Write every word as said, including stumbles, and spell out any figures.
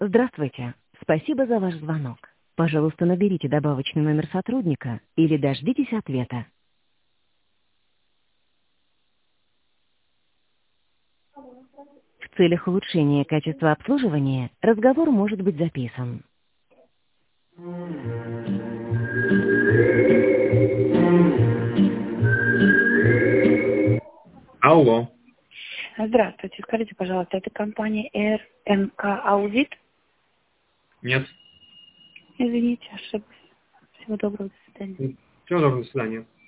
Здравствуйте. Спасибо за ваш звонок. Пожалуйста, наберите добавочный номер сотрудника или дождитесь ответа. В целях улучшения качества обслуживания разговор может быть записан. Алло. Здравствуйте. Скажите, пожалуйста, это компания эр эн ка Аудит? Нет. Извините, ошиблась. Всего доброго, до свидания. Всего доброго, до свидания.